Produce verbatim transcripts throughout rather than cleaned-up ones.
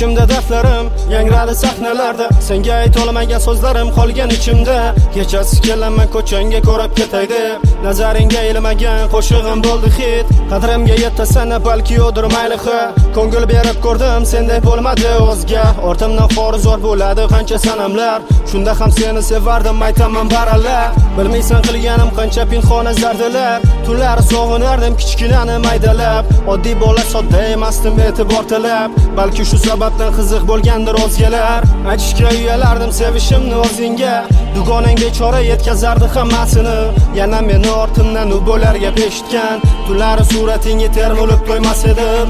Ichimda dardlarim yangradi sahnalarda, senga aytolmagan so'zlarim qolgan ichimda. Kechasi kelaman ko'changga ko'rib ketay deb, nazaringga ilmagan qo'shig'im bo'ldi hit. Qadrimga yetasana balki yo'dir maylihi, ko'ngil berib ko'rdim senday bo'lmadi o'zga. Ortimdan xorizor bo'ladi qancha sanamlar, shunda ham seni sevardim aytaman baralla. Bilmaysan qilganim qancha pinxona zardalar, tunlari sog'inardim kichkinani maydalab. Oddiy bola sodda emasdim e'tibor talab, balki shu sababdan qiziq bo'lgandir o'zgalar. Aytishga uyalardim sevishimni o'zingga, dugonang bechora yetkazardi hammasini. Yana meni ortimdan u bo'larga peshitgan, tunlari suratingga termulib to'ymas edim.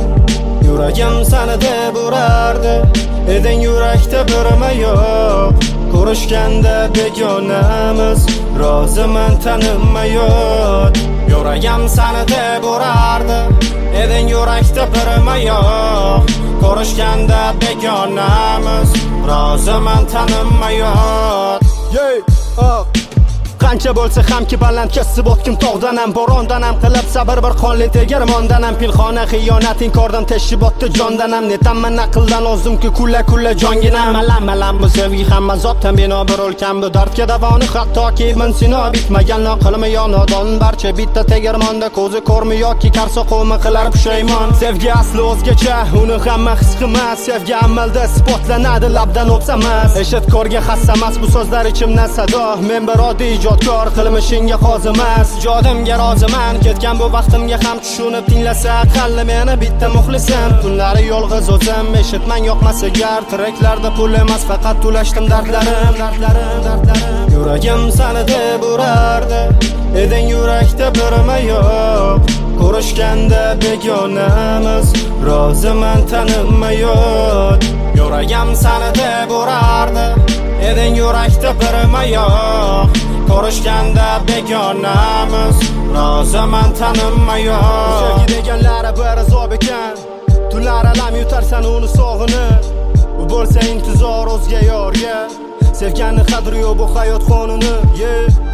Yuragim seni deb urardi, eding yurakda birma yo'q. Ko'rishganda begonamiz, roziman tanima yo'q. Yuragim seni deb urardi, eding yurakda birma yo'q. Ko'rishganda begonamiz, roziman tanima yo'q. Yey, oh. Qancha bo'lsa hamki baland kesib o'tkim tog'danam, bo'rondanam qilib sabr bir qonli tegirmondanam. Pinxona xiyonat inkordan teshib o'tdi jondanam. Netamman aqldan ozimki kulla kulla jonginam. Malam malam bu sevgi hamma zotdan bino bir o'lkan bu dardga davoni hattoki ibn Sino bitmagan aqlmi yo nodon. Barcha bitta tegirmonda ko'zi ko'rmi yoki qarso qovmi qilar pushaymon. Sevgi asli o'zgacha, uni hamma his qilmas. Sevgi amalda isbotlanadi, labdan o'psamas. Eshitkorga xassamas bu so'zlar ichimdan sado. Men bir oddiy kor qilmishingga qozimas, jodimga roziman. Ketgan bu vaqtimga ham tushunib tinglasa aqalli meni bitta muxlisim. Tunlari yolg'iz o'zim, eshitmang yoqmas agar. Tiraklarda pul emas faqat to'lashdim dardlarim, dardlarim, dardlarim. Yuragim seni deb urardi, eding yurakda birma yo'q. Ko'rishganda begonamiz, roziman tanima yo'q. Yuragim seni deb urardi, eding yurakda birma yo'q. Ko'rishganda begonamiz, roziman tanima yo'q. Sevgi deganlari bir azob ekan, tunlar alam yutarsan uni sog'inib. U bo'lsa intizor o'zga yorga, sevganni qadri yo'q bu hayot qonuni. Yeah.